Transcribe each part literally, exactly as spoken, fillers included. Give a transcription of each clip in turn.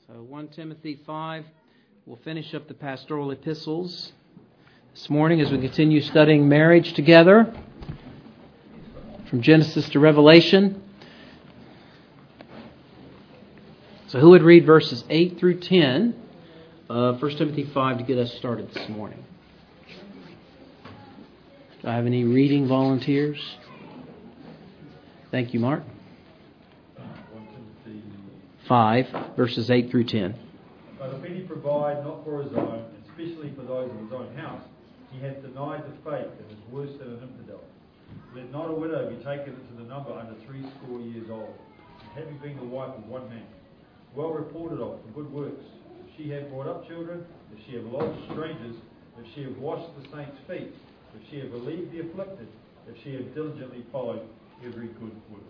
So First Timothy five, we'll finish up the pastoral epistles this morning as we continue studying marriage together from Genesis to Revelation. So who would read verses eight through ten of First Timothy five to get us started this morning? Do I have any reading volunteers? Thank you, Mark. five, verses eight through ten. But if any provide not for his own, especially for those of his own house, he hath denied the faith and is worse than an infidel. Let not a widow be taken into the number under threescore years old, having been the wife of one man, well reported of for good works. If she have brought up children, if she have lodged strangers, if she have washed the saints' feet, if she have relieved the afflicted, if she have diligently followed every good work.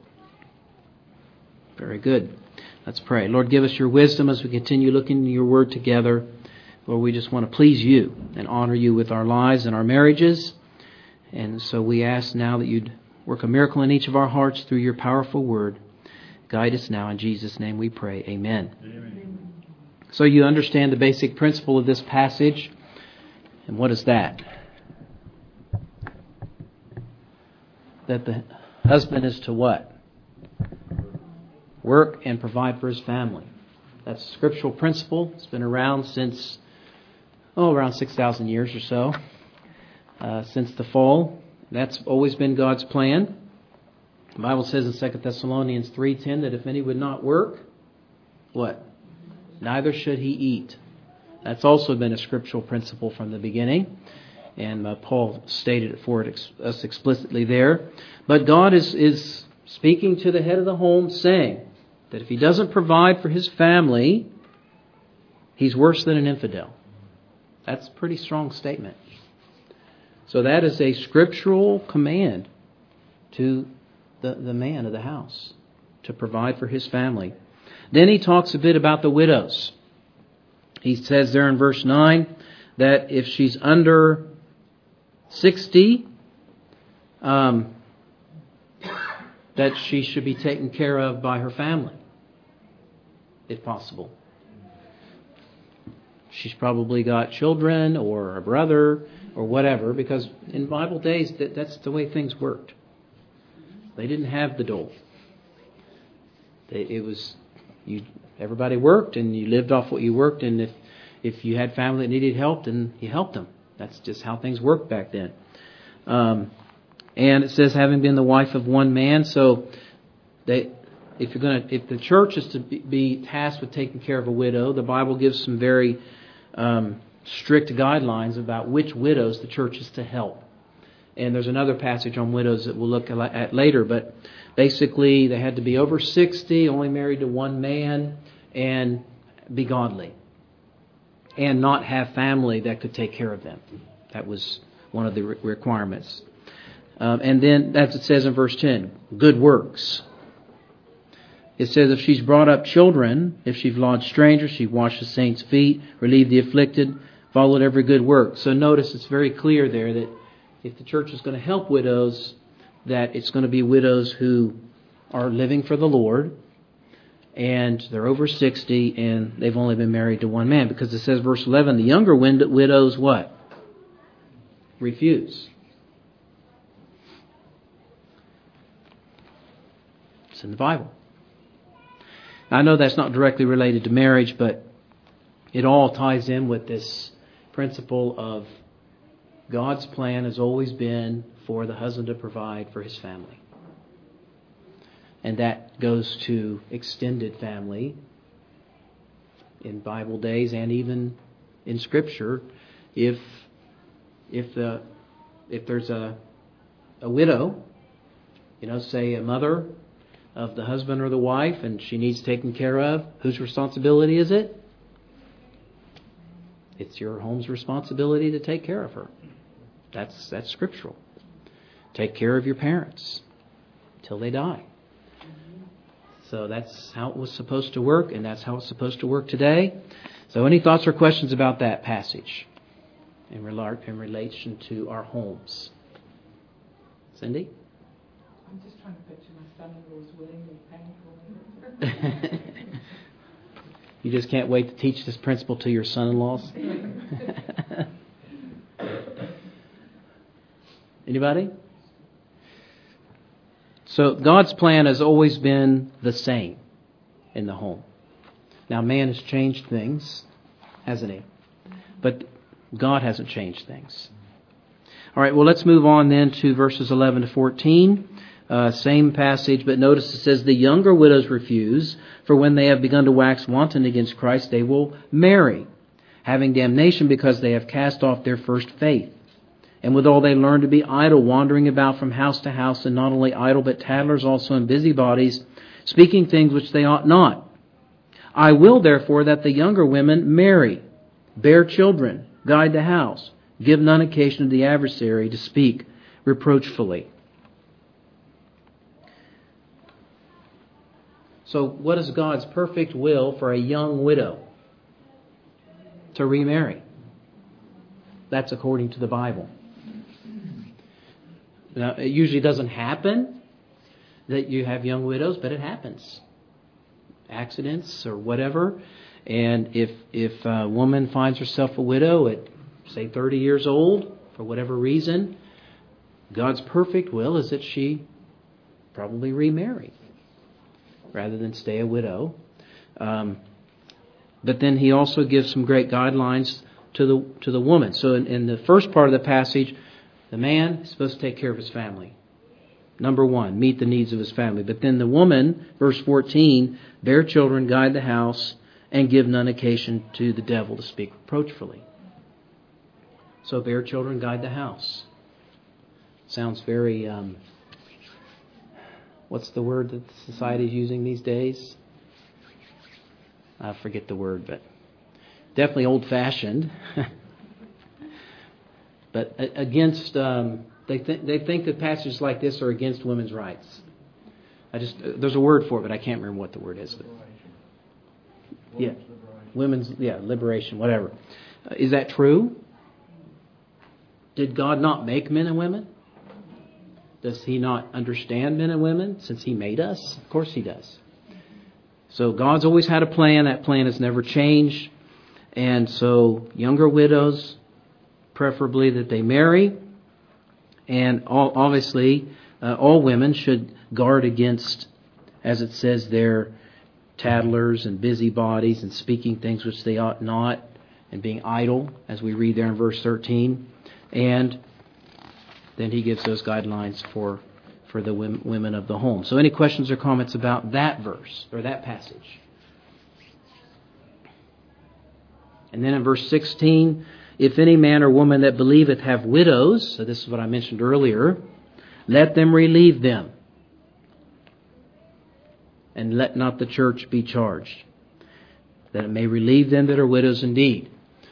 Very good. Let's pray. Lord, give us your wisdom as we continue looking into your word together. Lord, we just want to please you and honor you with our lives and our marriages. And so we ask now that you'd work a miracle in each of our hearts through your powerful word. Guide us now. In Jesus' name we pray. Amen. Amen. So you understand the basic principle of this passage. And what is that? That the husband is to what? Work and provide for his family. That's a scriptural principle. It's been around since, oh, around six thousand years or so, uh, since the fall. That's always been God's plan. The Bible says in Second Thessalonians three ten that if any would not work, what? Neither should he eat. That's also been a scriptural principle from the beginning. And uh, Paul stated it for it, us explicitly there. But God is, is speaking to the head of the home, saying that if he doesn't provide for his family, he's worse than an infidel. That's a pretty strong statement. So that is a scriptural command to the, the man of the house to provide for his family. Then he talks a bit about the widows. He says there in verse nine that if she's under sixty, um, that she should be taken care of by her family, if possible. She's probably got children or a brother or whatever, because in Bible days that, that's the way things worked. They didn't have the dole. They, it was you. Everybody worked, and you lived off what you worked. And if if you had family that needed help, then you helped them. That's just how things worked back then. Um, And it says, having been the wife of one man, so they, if you're going to, if the church is to be tasked with taking care of a widow, the Bible gives some very um, strict guidelines about which widows the church is to help. And there's another passage on widows that we'll look at later. But basically, they had to be over sixty, only married to one man, and be godly, and not have family that could take care of them. That was one of the re- requirements. Um, and then, as it says in verse ten, good works. It says if she's brought up children, if she's lodged strangers, she washed the saints' feet, relieved the afflicted, followed every good work. So notice it's very clear there that if the church is going to help widows, that it's going to be widows who are living for the Lord, and they're over sixty, and they've only been married to one man. Because it says, verse eleven, the younger widows what? Refuse. It's in the Bible. I know that's not directly related to marriage, but it all ties in with this principle of God's plan has always been for the husband to provide for his family. And that goes to extended family in Bible days and even in Scripture. If if the if there's a a widow, you know, say a mother of the husband or the wife, and she needs taken care of, whose responsibility is it? It's your home's responsibility to take care of her. That's that's scriptural. Take care of your parents till they die. So that's how it was supposed to work, and that's how it's supposed to work today. So any thoughts or questions about that passage in, rel- in relation to our homes? Cindy? I'm just trying to picture my son-in-law's willingly paying for me. You just can't wait to teach this principle to your son-in-laws? Anybody? So God's plan has always been the same in the home. Now man has changed things, hasn't he? But God hasn't changed things. All right, well, let's move on then to verses eleven to fourteen. Uh, same passage, but notice it says, the younger widows refuse, for when they have begun to wax wanton against Christ, they will marry, having damnation because they have cast off their first faith. And withal they learn to be idle, wandering about from house to house, and not only idle, but tattlers also and busybodies, speaking things which they ought not. I will, therefore, that the younger women marry, bear children, guide the house, give none occasion to the adversary to speak reproachfully. So what is God's perfect will for a young widow? To remarry. That's according to the Bible. Now, it usually doesn't happen that you have young widows, but it happens. Accidents or whatever. And if if a woman finds herself a widow at, say, thirty years old, for whatever reason, God's perfect will is that she probably remarry rather than stay a widow. Um, but then he also gives some great guidelines to the to the woman. So in, in the first part of the passage, the man is supposed to take care of his family. Number one, meet the needs of his family. But then the woman, verse fourteen, bear children, guide the house, and give none occasion to the devil to speak reproachfully. So bear children, guide the house. Sounds very, um, what's the word that society is using these days? I forget the word, but definitely old-fashioned. But against, um, they, th- they think that passages like this are against women's rights. I just, there's a word for it, but I can't remember what the word is. But, yeah, women's, yeah, liberation, whatever. Uh, is that true? Did God not make men and women? Does He not understand men and women since He made us? Of course He does. So God's always had a plan. That plan has never changed. And so younger widows, preferably that they marry. And all, obviously, uh, all women should guard against, as it says there, tattlers and busybodies and speaking things which they ought not, and being idle, as we read there in verse thirteen. And then he gives those guidelines for, for the women of the home. So any questions or comments about that verse or that passage? And then in verse sixteen, if any man or woman that believeth have widows, so this is what I mentioned earlier, let them relieve them, and let not the church be charged, that it may relieve them that are widows indeed.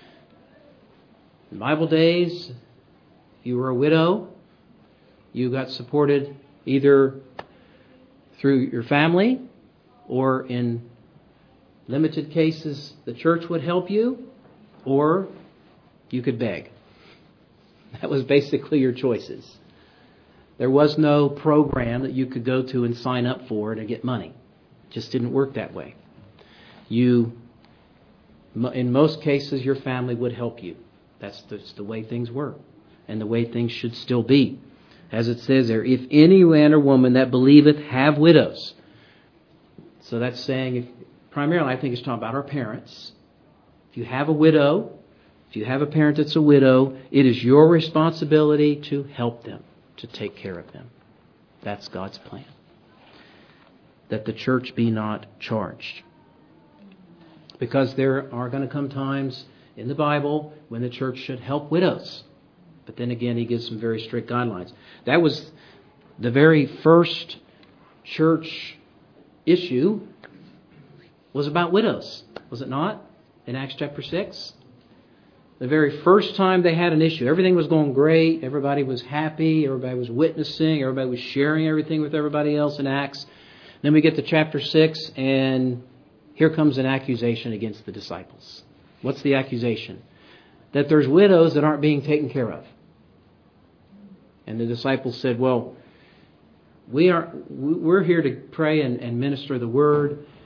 In Bible days, if you were a widow, you got supported either through your family, or in limited cases the church would help you, or you could beg. That was basically your choices. There was no program that you could go to and sign up for to get money. It just didn't work that way. You, in most cases, your family would help you. That's the, that's the way things were, and the way things should still be. As it says there, if any man or woman that believeth have widows. So that's saying, if, primarily I think it's talking about our parents. If you have a widow, if you have a parent that's a widow, it is your responsibility to help them, to take care of them. That's God's plan. That the church be not charged. Because there are going to come times in the Bible when the church should help widows. But then again, he gives some very strict guidelines. That was the very first church issue was about widows, was it not? In Acts chapter six? The very first time they had an issue, everything was going great, everybody was happy, everybody was witnessing, everybody was sharing everything with everybody else in Acts. Then we get to chapter six, and here comes an accusation against the disciples. What's the accusation? That there's widows that aren't being taken care of. And the disciples said, well, we are, we're here to pray and, and minister the word.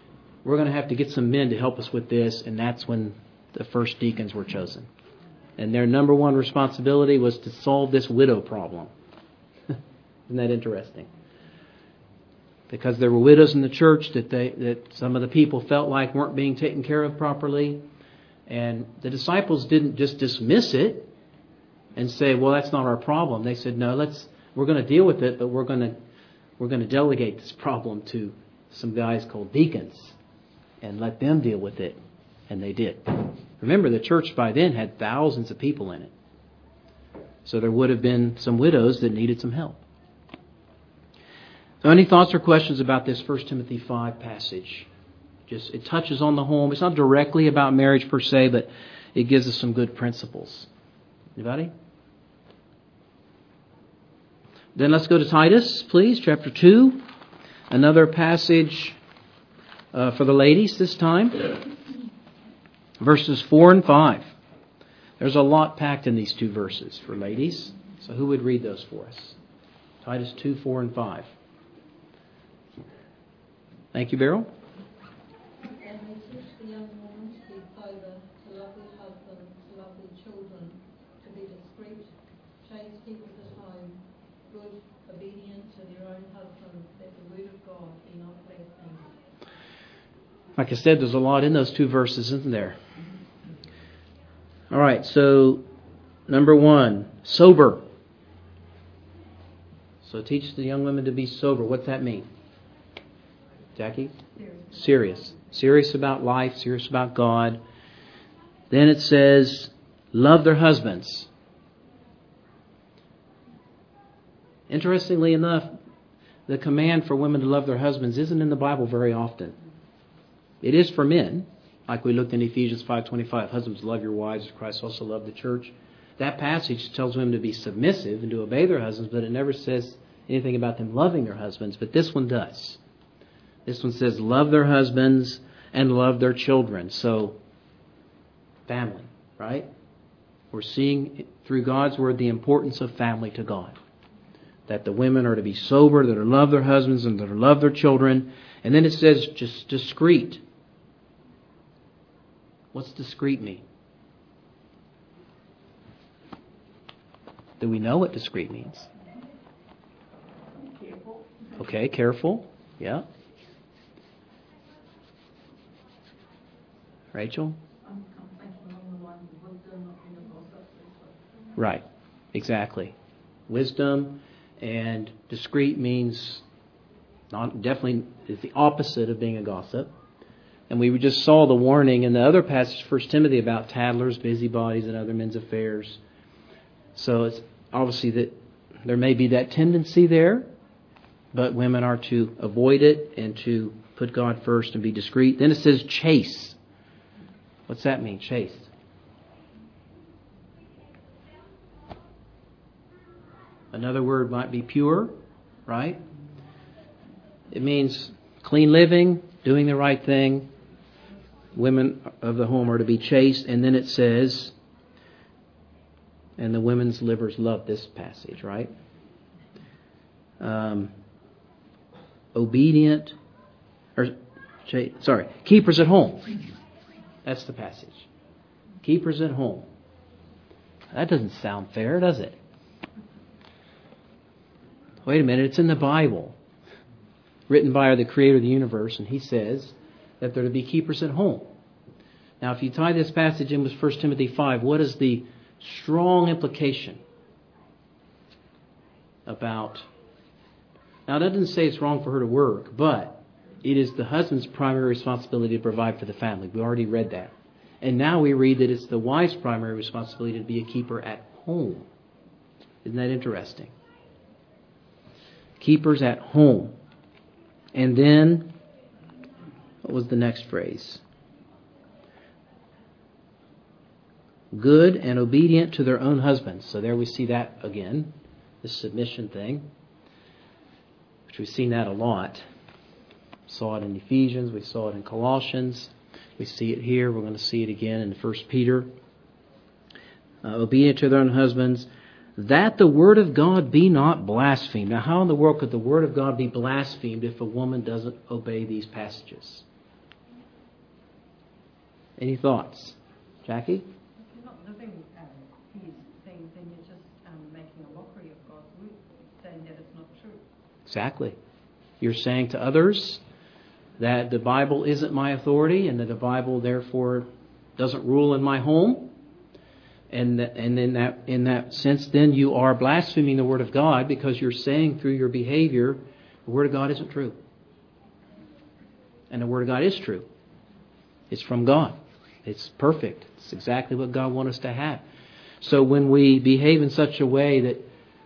we're going to have to get some men to help us with this, and that's when the first deacons were chosen. And their number one responsibility was to solve this widow problem. Isn't that interesting? Because there were widows in the church that they that some of the people felt like weren't being taken care of properly. And the disciples didn't just dismiss it and say, well, that's not our problem. They said, no, let's we're going to deal with it, but we're going to we're going to delegate this problem to some guys called deacons and let them deal with it. And they did. Remember, the church by then had thousands of people in it. So there would have been some widows that needed some help. So any thoughts or questions about this First Timothy five passage? Just it touches on the home. It's not directly about marriage per se, but it gives us some good principles. Anybody? Then let's go to Titus, please, chapter two. Another passage uh, for the ladies this time. Verses four and five. There's a lot packed in these two verses for ladies. So who would read those for us? Titus two, four, and five. Thank you, Beryl. And they teach the young woman to be sober, to love their husband, to love their children, to be discreet, chaste keepers at home, good, obedient to their own husbands, that the word of God be not blasphemed. Like I said, there's a lot in those two verses, isn't there? All right, so number one, sober. So teach the young women to be sober. What's that mean? Jackie? Serious. Serious. Serious about life, serious about God. Then it says, love their husbands. Interestingly enough, the command for women to love their husbands isn't in the Bible very often. It is for men, like we looked in Ephesians five twenty-five. Husbands, love your wives as Christ also loved the church. That passage tells women to be submissive and to obey their husbands, but it never says anything about them loving their husbands. But this one does. This one says love their husbands and love their children. So, family, right? We're seeing through God's word the importance of family to God. That the women are to be sober, that are to love their husbands and that are to love their children. And then it says just discreet. What's discreet mean? Do we know what discreet means? Careful. Okay, careful. Yeah. Rachel? I'm, I'm thinking along the lines of wisdom, not being a gossip. Right. Exactly. Wisdom and discreet means not definitely is the opposite of being a gossip. And we just saw the warning in the other passage, First Timothy, about tattlers, busybodies, and other men's affairs. So it's obviously that there may be that tendency there, but women are to avoid it and to put God first and be discreet. Then it says chaste. What's that mean, chaste? Another word might be pure, right? It means clean living, doing the right thing. Women of the home are to be chaste. And then it says, and the women's livers love this passage, right? Um, obedient, or sorry, keepers at home. That's the passage. Keepers at home. That doesn't sound fair, does it? Wait a minute, it's in the Bible. Written by the Creator of the universe, and He says that they're to be keepers at home. Now, if you tie this passage in with First Timothy five, what is the strong implication about... Now, that doesn't say it's wrong for her to work, but it is the husband's primary responsibility to provide for the family. We already read that. And now we read that it's the wife's primary responsibility to be a keeper at home. Isn't that interesting? Keepers at home. And then, what was the next phrase? Good and obedient to their own husbands. So there we see that again, the submission thing, which we've seen that a lot. Saw it in Ephesians, we saw it in Colossians, we see it here, we're going to see it again in First Peter. Uh, obedient to their own husbands, that the word of God be not blasphemed. Now, how in the world could the word of God be blasphemed if a woman doesn't obey these passages? Any thoughts? Jackie? If you're not living um, these things, then you're just um, making a mockery of God's word, saying that it's not true. Exactly. You're saying to others that the Bible isn't my authority and that the Bible therefore doesn't rule in my home. And that, and in that in that sense, then you are blaspheming the Word of God because you're saying through your behavior, the Word of God isn't true. And the Word of God is true. It's from God. It's perfect. It's exactly what God wants us to have. So when we behave in such a way that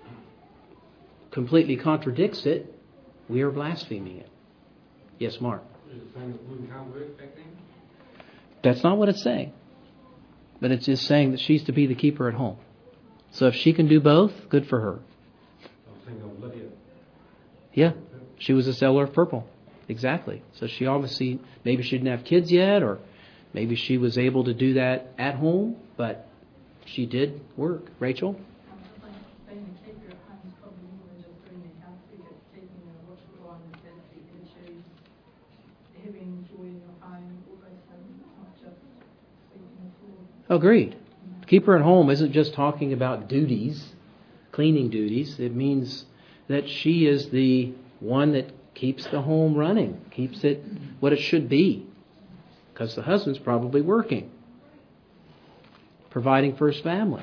completely contradicts it, we are blaspheming it. Yes, Mark? Is it saying that women can't work back then? That's not what it's saying. But it's just saying that she's to be the keeper at home. So if she can do both, good for her. I'm thinking of Lydia. Yeah, she was a seller of purple. Exactly. So she obviously, maybe she didn't have kids yet, or maybe she was able to do that at home, but she did work. Rachel? Being a keeper at home is probably more than just doing your house figure, keeping a watchful eye on the fancy attitude, having joy in your home, all those things, not just sweeping the floor. Agreed. Keeper at home isn't just talking about duties, cleaning duties. It means that she is the one that keeps the home running, keeps it what it should be. Because the husband's probably working, providing for his family.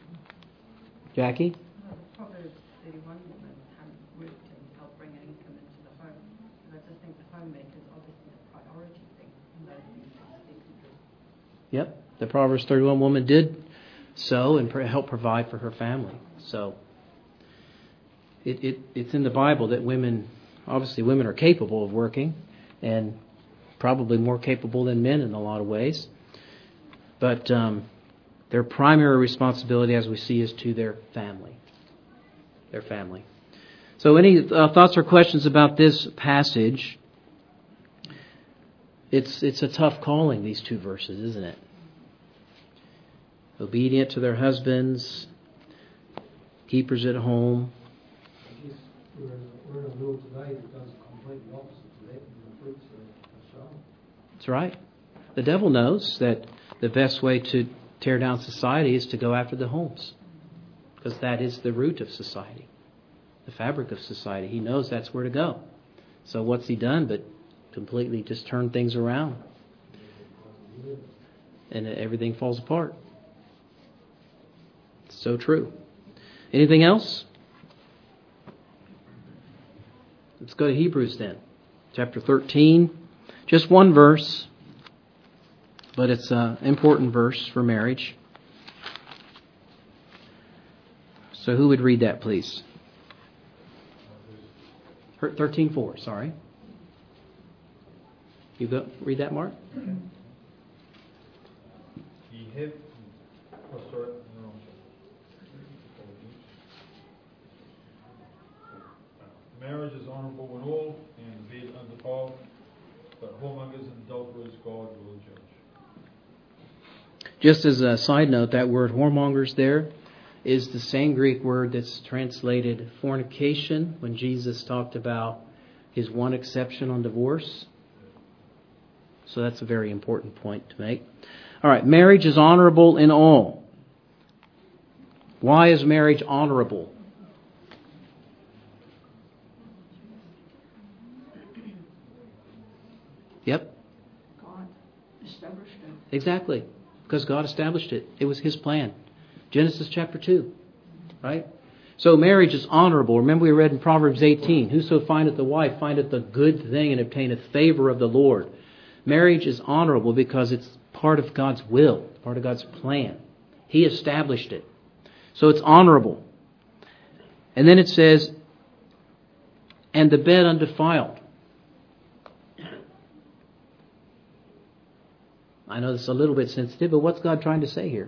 Jackie? Well, Proverbs thirty-one women um, worked and helped bring an income into the home. And I just think the homemaker is obviously a priority thing in those instances. Yep. The Proverbs thirty-one woman did so and help provide for her family. So it, it it's in the Bible that women, obviously women are capable of working and probably more capable than men in a lot of ways. But um, their primary responsibility, as we see, is to their family. Their family. So any uh, thoughts or questions about this passage? It's it's a tough calling, these two verses, isn't it? Obedient to their husbands, keepers at home. I guess we're in, we're in a world today that does completely opposite to that, and the fruits are, are shown. That's right. The devil knows that the best way to tear down society is to go after the homes, because that is the root of society, the fabric of society. He knows that's where to go. So what's he done but completely just turn things around, and everything falls apart. So true. Anything else? Let's go to Hebrews then. Chapter thirteen. Just one verse, but it's an important verse for marriage. So who would read that, please? thirteen four, sorry. You go read that, Mark? Ye have... Oh, sorry. No. Marriage is honourable in all, and the bed undefiled, but whoremongers and adulterers God will judge. Just as a side note, that word whoremongers there is the same Greek word that's translated fornication when Jesus talked about his one exception on divorce. So that's a very important point to make. All right, marriage is honorable in all. Why is marriage honorable? Yep. God established it. Exactly. Because God established it. It was His plan. Genesis chapter two. Right? So marriage is honorable. Remember we read in Proverbs eighteen, whoso findeth a wife findeth a good thing and obtaineth favor of the Lord. Marriage is honorable because it's part of God's will, part of God's plan. He established it. So it's honorable. And then it says, and the bed undefiled. I know this is a little bit sensitive, but what's God trying to say here?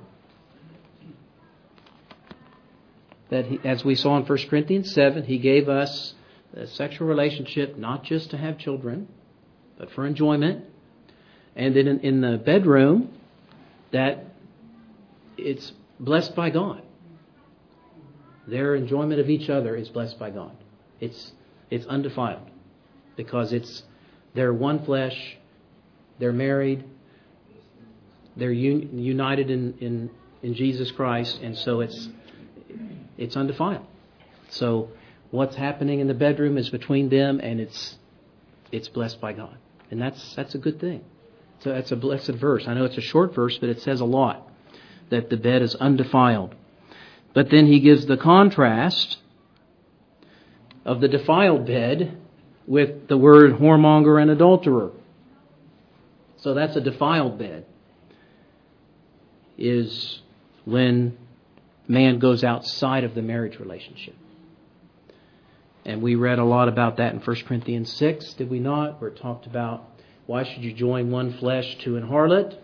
That he, as we saw in First Corinthians seven, He gave us a sexual relationship not just to have children, but for enjoyment. And then in, in the bedroom, that it's blessed by God. Their enjoyment of each other is blessed by God. It's it's undefiled because it's they're one flesh, they're married, they're un, united in, in, in Jesus Christ, and so it's it's undefiled. So what's happening in the bedroom is between them, and it's it's blessed by God. And that's that's a good thing. So that's a blessed verse. I know it's a short verse, but it says a lot, that the bed is undefiled. But then he gives the contrast of the defiled bed with the word whoremonger and adulterer. So that's a defiled bed, is when man goes outside of the marriage relationship. And we read a lot about that in First Corinthians six, did we not? Where it talked about, why should you join one flesh to an harlot?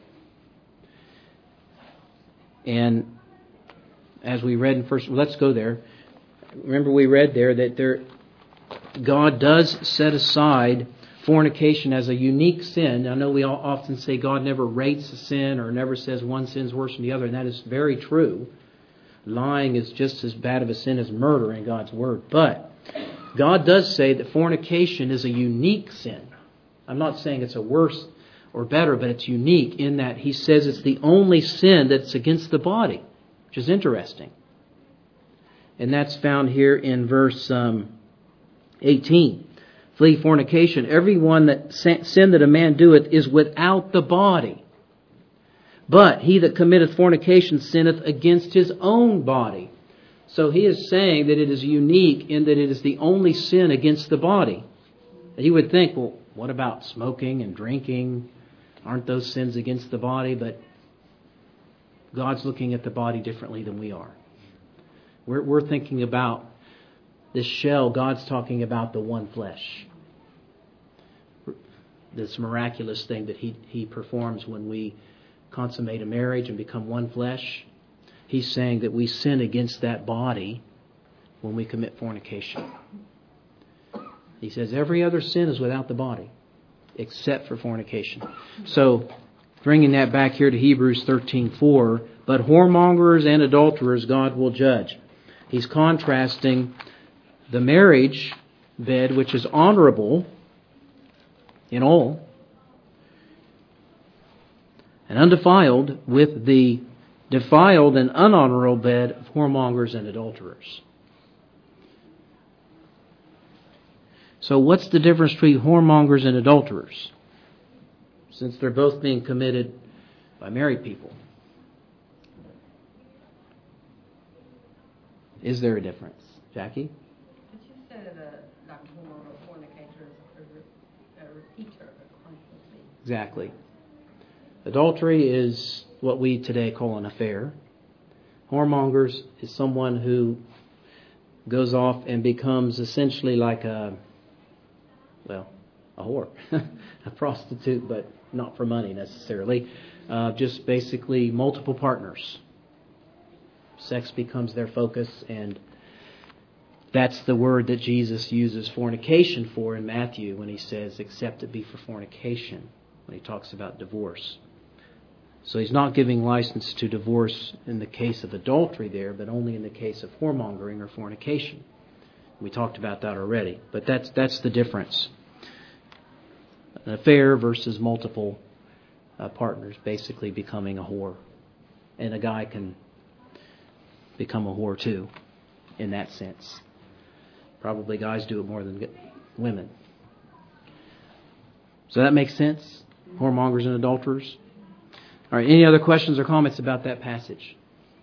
And as we read in First, well, let's go there. Remember we read there that there, God does set aside fornication as a unique sin. I know we all often say God never rates a sin or never says one sin's worse than the other, and that is very true. Lying is just as bad of a sin as murder in God's Word. But God does say that fornication is a unique sin. I'm not saying it's a worse or better, but it's unique in that He says it's the only sin that's against the body, which is interesting. And that's found here in verse um, eighteen. Flee fornication. Every one that sin that a man doeth is without the body. But he that committeth fornication sinneth against his own body. So he is saying that it is unique in that it is the only sin against the body. You would think, well, what about smoking and drinking? Aren't those sins against the body? But God's looking at the body differently than we are. We're, we're thinking about this shell. God's talking about the one flesh. This miraculous thing that he, he performs when we consummate a marriage and become one flesh. He's saying that we sin against that body when we commit fornication. He says every other sin is without the body except for fornication. So, bringing that back here to Hebrews thirteen four, but whoremongers and adulterers God will judge. He's contrasting the marriage bed, which is honorable in all and undefiled, with the defiled and unhonorable bed of whoremongers and adulterers. So what's the difference between whoremongers and adulterers? Since they're both being committed by married people. Is there a difference? Jackie? Did you say that a like whoremonger or fornicator is a, re- a repeater constantly? Exactly. Adultery is what we today call an affair. Whoremongers is someone who goes off and becomes essentially like a, well, a whore, a prostitute, but not for money necessarily. Uh, just basically multiple partners. Sex becomes their focus, and that's the word that Jesus uses fornication for in Matthew when he says, except it be for fornication, when he talks about divorce. So he's not giving license to divorce in the case of adultery there, but only in the case of whoremongering or fornication. We talked about that already, but that's that's the difference. An affair versus multiple uh, partners basically becoming a whore. And a guy can become a whore too, in that sense. Probably guys do it more than women. So that makes sense? Whoremongers and adulterers. All right, any other questions or comments about that passage?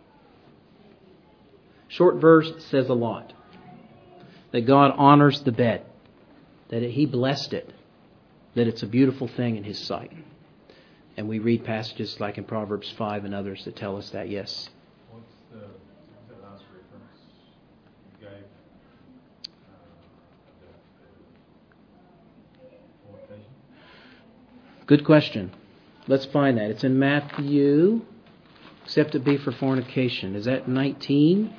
Short verse says a lot. That God honors the bed. That He blessed it. That it's a beautiful thing in His sight. And we read passages like in Proverbs five and others that tell us that, yes. What's the, what's that last reference you gave uh, about fornication? Good question. Let's find that. It's in Matthew, except it be for fornication. Is that nineteen?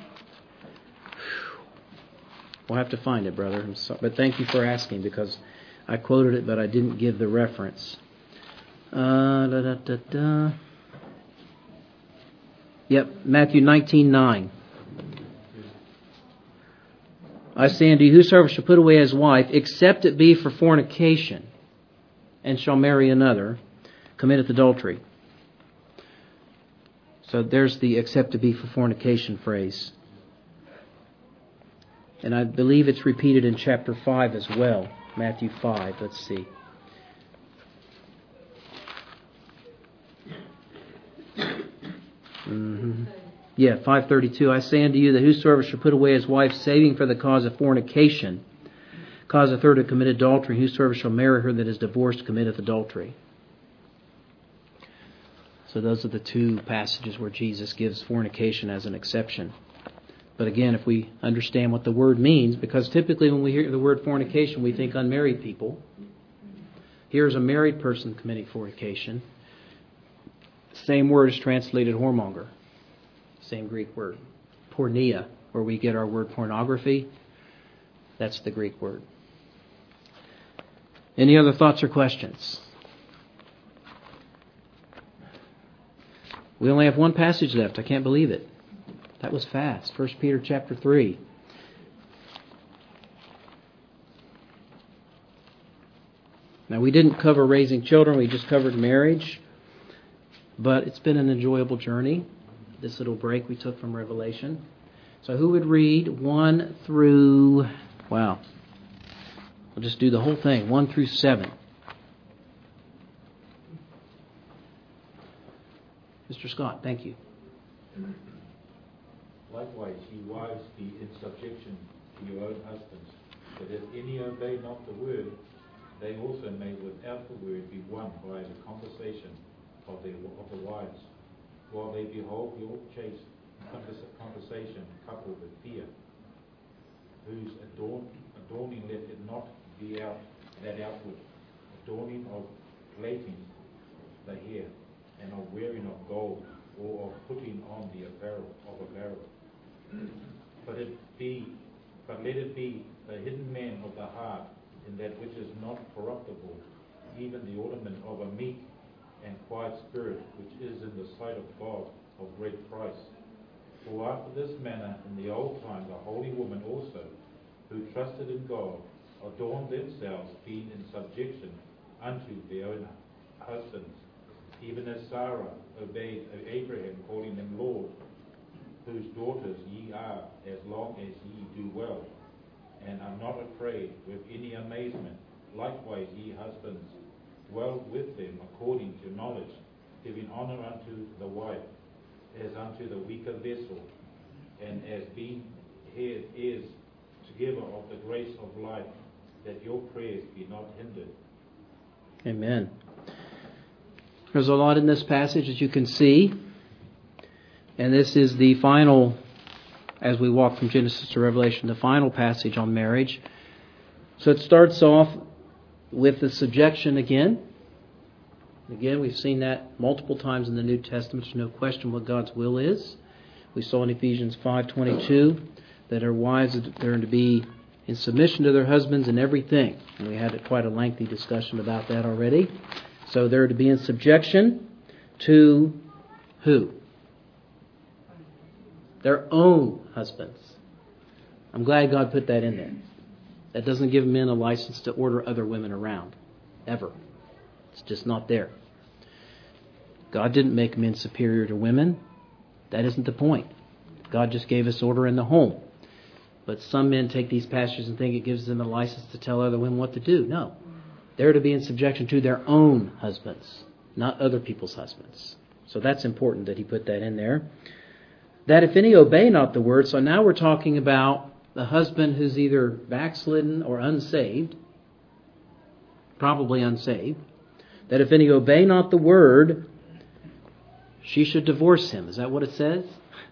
We'll have to find it, brother. I'm sorry. But thank you for asking, because I quoted it, but I didn't give the reference. Uh, da, da, da, da. Yep, Matthew nineteen nine. I say unto you, whosoever shall put away his wife, except it be for fornication, and shall marry another, committeth adultery. So there's the except to be for fornication phrase. And I believe it's repeated in chapter five as well. Matthew five, let's see. Mm-hmm. Yeah, five thirty-two. I say unto you that whosoever shall put away his wife, saving for the cause of fornication, causeth her to commit adultery. Whosoever shall marry her that is divorced committeth adultery. So those are the two passages where Jesus gives fornication as an exception. But again, if we understand what the word means, because typically when we hear the word fornication, we think unmarried people. Here's a married person committing fornication. Same word is translated whoremonger. Same Greek word. Porneia, where we get our word pornography. That's the Greek word. Any other thoughts or questions? We only have one passage left. I can't believe it. That was fast. First Peter chapter three. Now, we didn't cover raising children. We just covered marriage. But it's been an enjoyable journey, this little break we took from Revelation. So who would read one through, wow, we'll just do the whole thing, one through seven. Mister Scott, thank you. Likewise, ye wives, be in subjection to your own husbands, that if any obey not the word, they also may without the word be won by the conversation of the, of the wives, while they behold your chaste conversation coupled with fear, whose adorn, adorning let it not be out that outward adorning of plaiting the hair, and of wearing of gold, or of putting on the apparel of apparel. But it be, but let it be the hidden man of the heart, in that which is not corruptible, even the ornament of a meek and quiet spirit, which is in the sight of God of great price. For after this manner in the old time the holy women also, who trusted in God, adorned themselves, being in subjection unto their own husbands, even as Sarah obeyed Abraham, calling him Lord, whose daughters ye are, as long as ye do well, and are not afraid with any amazement. Likewise ye husbands, dwell with them according to knowledge, giving honor unto the wife, as unto the weaker vessel, and as being heirs together of the grace of life, that your prayers be not hindered. Amen. There's a lot in this passage, as you can see. And this is the final, as we walk from Genesis to Revelation, the final passage on marriage. So it starts off with the subjection again. Again, we've seen that multiple times in the New Testament. There's no question what God's will is. We saw in Ephesians five twenty-two that our wives are to be in submission to their husbands in everything. And we had quite a lengthy discussion about that already. So they're to be in subjection to who? Their own husbands. I'm glad God put that in there. That doesn't give men a license to order other women around. Ever. It's just not there. God didn't make men superior to women. That isn't the point. God just gave us order in the home. But some men take these passages and think it gives them a license to tell other women what to do. No. They're to be in subjection to their own husbands, not other people's husbands. So that's important that he put that in there. That if any obey not the word, so now we're talking about the husband who's either backslidden or unsaved, probably unsaved, that if any obey not the word, she should divorce him. Is that what it says?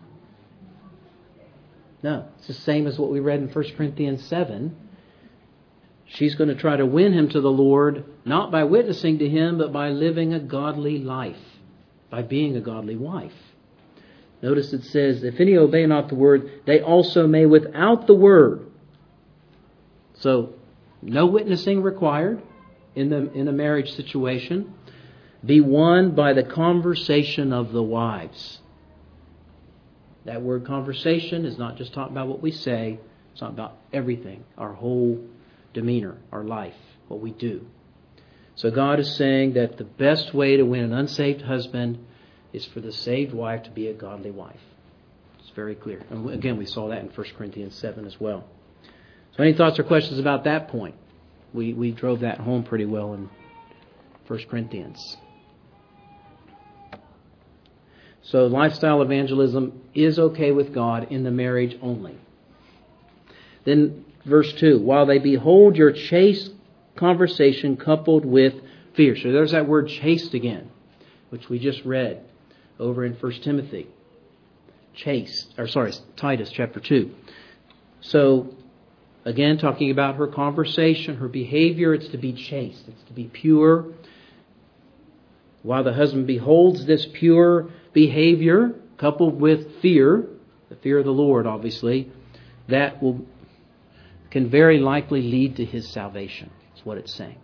No. It's the same as what we read in First Corinthians seven. She's going to try to win him to the Lord, not by witnessing to him, but by living a godly life, by being a godly wife. Notice it says, if any obey not the word, they also may without the word. So, no witnessing required in the in a marriage situation. Be won by the conversation of the wives. That word conversation is not just talking about what we say. It's not about everything. Our whole demeanor, our life, what we do. So God is saying that the best way to win an unsaved husband is for the saved wife to be a godly wife. It's very clear. And again, we saw that in First Corinthians seven as well. So any thoughts or questions about that point? We we drove that home pretty well in First Corinthians. So lifestyle evangelism is okay with God in the marriage only. Then verse two, while they behold your chaste conversation coupled with fear. So there's that word chaste again, which we just read over in First Timothy. Chaste, or sorry, Titus chapter two. So again, talking about her conversation, her behavior, it's to be chaste, it's to be pure. While the husband beholds this pure behavior coupled with fear, the fear of the Lord, obviously, that will can very likely lead to his salvation. That's what it's saying.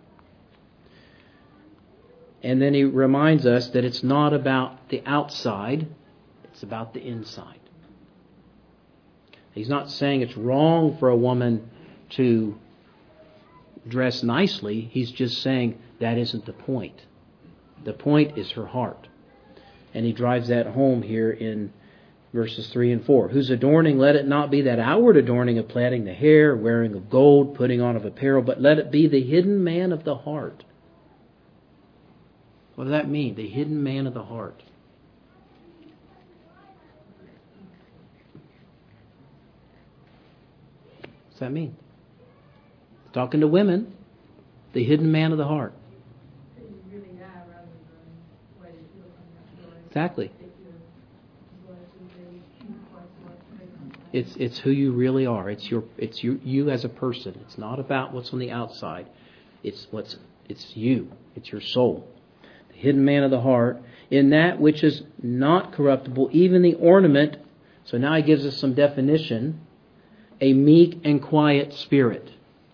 And then he reminds us that it's not about the outside, it's about the inside. He's not saying it's wrong for a woman to dress nicely. He's just saying that isn't the point. The point is her heart. And he drives that home here in verses three and four. Whose adorning, let it not be that outward adorning of plaiting the hair, wearing of gold, putting on of apparel, but let it be the hidden man of the heart. What does that mean? The hidden man of the heart. What's that mean? Talking to women, the hidden man of the heart. Exactly. It's it's who you really are. It's your it's you you as a person. It's not about what's on the outside. It's what's it's you. It's your soul. The hidden man of the heart, in that which is not corruptible, even the ornament. So now he gives us some definition. A meek and quiet spirit.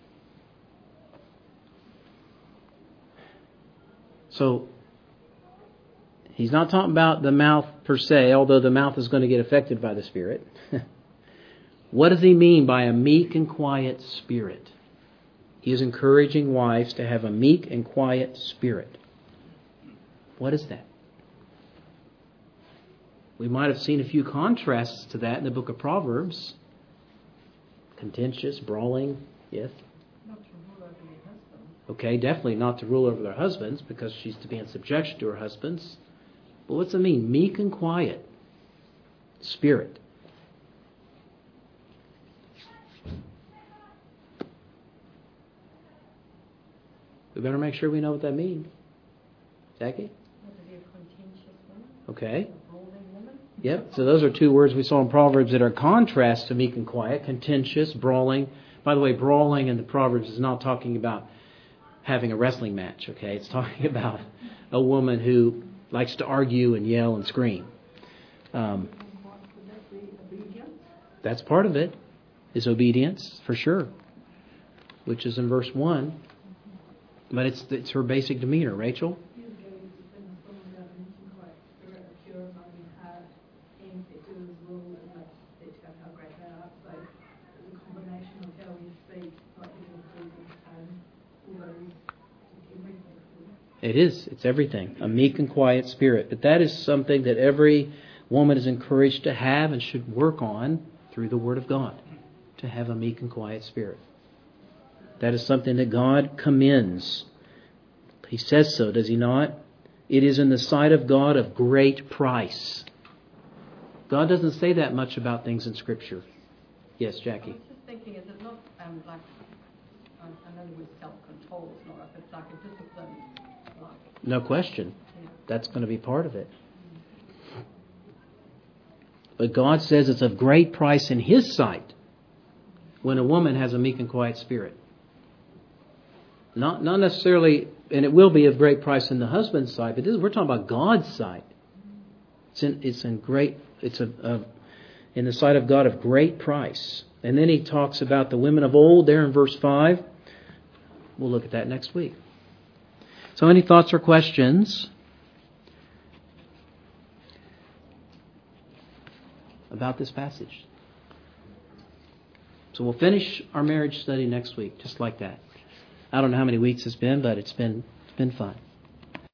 So he's not talking about the mouth per se, although the mouth is going to get affected by the Spirit. What does he mean by a meek and quiet spirit? He is encouraging wives to have a meek and quiet spirit. What is that? We might have seen a few contrasts to that in the book of Proverbs. Contentious, brawling, yes? Not to rule over your husband. Okay, definitely not to rule over their husbands, because she's to be in subjection to her husbands. But what's it mean? Meek and quiet spirit. We better make sure we know what that means. Jackie? What to be a contentious woman? Okay. A brawling woman? Yep. So those are two words we saw in Proverbs that are contrast to meek and quiet. Contentious, brawling. By the way, brawling in the Proverbs is not talking about having a wrestling match. Okay, it's talking about a woman who likes to argue and yell and scream. Um, that's part of it, is obedience, for sure, which is in verse one. But it's it's her basic demeanor. Rachel? It is. It's everything. A meek and quiet spirit. But that is something that every woman is encouraged to have and should work on through the Word of God. To have a meek and quiet spirit. That is something that God commends. He says so, does He not? It is in the sight of God of great price. God doesn't say that much about things in Scripture. Yes, Jackie? I was just thinking, is it not um, like, I I know the word self-control is not, but it's like a discipline. Like, No question. yeah. That's going to be part of it. But God says it's of great price in His sight when a woman has a meek and quiet spirit. Not not necessarily, and it will be of great price in the husband's sight, but this, we're talking about God's sight. It's in, it's in great, it's a, a, in the sight of God of great price. And then he talks about the women of old there in verse five. We'll look at that next week. So any thoughts or questions about this passage? So we'll finish our marriage study next week, just like that. I don't know how many weeks it's been, but it's been it's been fun.